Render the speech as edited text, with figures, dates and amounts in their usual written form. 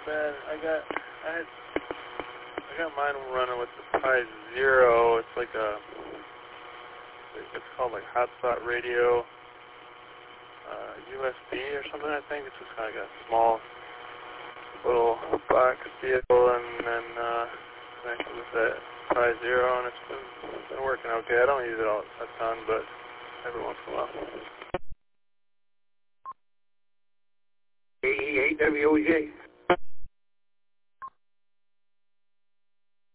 bad. I got mine running with the Pi Zero. It's like it's called like hotspot radio, USB or something. I think it's just kind of like a small little box deal, and then connected with that Pi Zero, and it's been working okay. I don't use it a ton, but every once in a while. AEAWOJ.